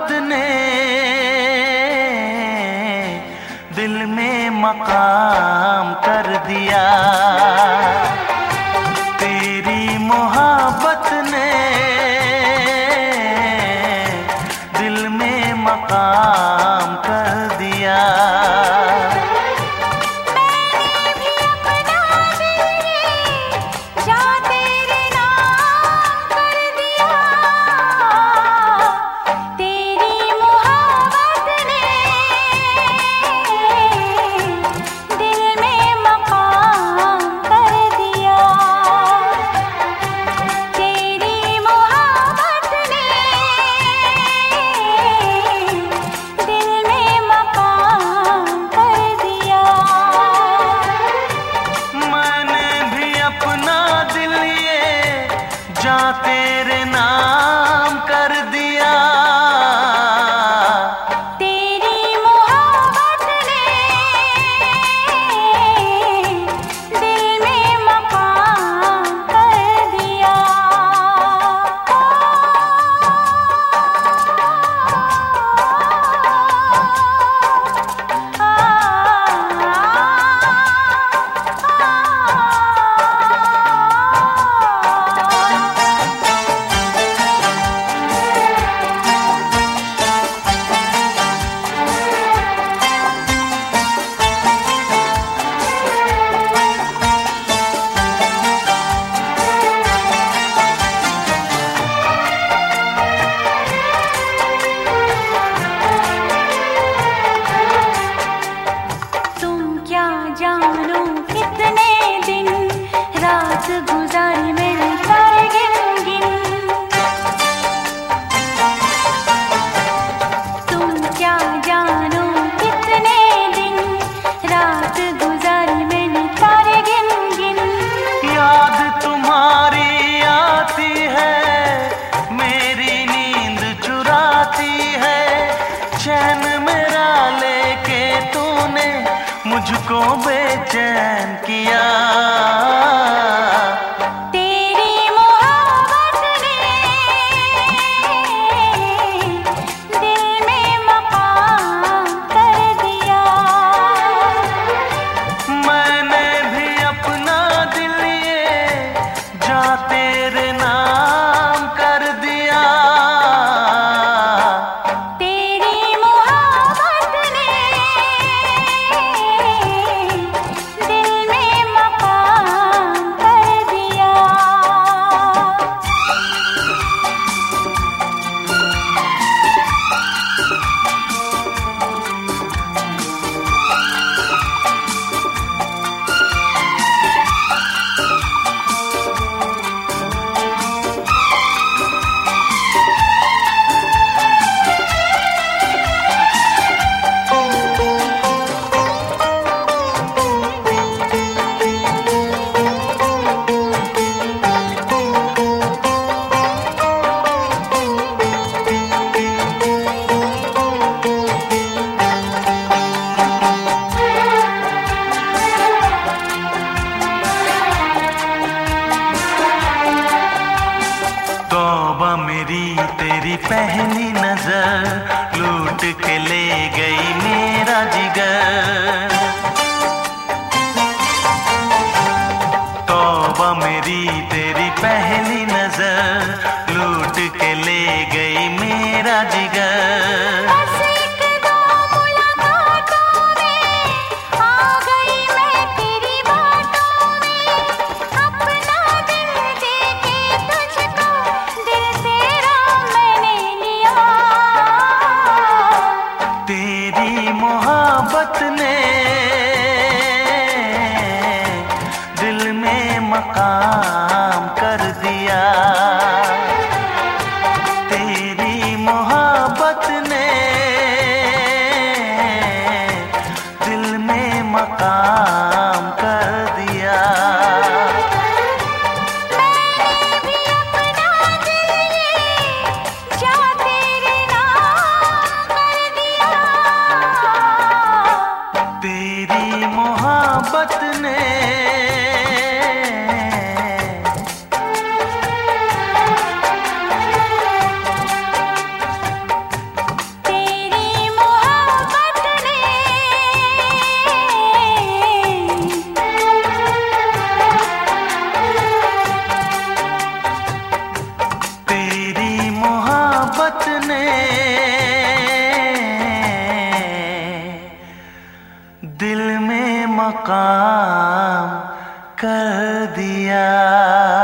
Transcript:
मोहब्बत ने दिल में मकाम कर दिया। तेरी मोहब्बत ने दिल में मकाम कर दिया। तेरे नाम कर दिया। तेरी मोहब्बत ने दिल में मकाम कर दिया। जानो कितने दिन रात गुजारी मैंने सारे गिन गिन। तुम क्या जानो कितने दिन रात गुजारी मैंने सारे गिन गिन। याद तुम्हारी आती है, मेरी नींद चुराती है। चैन मेरा लेके तूने मुझको बेचैन किया। तेरी मोहब्बत ने दिल में मकाम कर दिया। मैंने भी अपना दिल ये जा तेरे नाम कर दिया। तौबा मेरी तेरी पहली नजर लूट के ले गई मेरा जिगर। तौबा मेरी तेरी पहली नजर लूट के ले गई मेरा जिगर। मोहब्बत ने दिल में मकाम कर दिया। तेरी मोहब्बत ने दिल में मकाम कर दिया। दिल में मकाम कर दिया।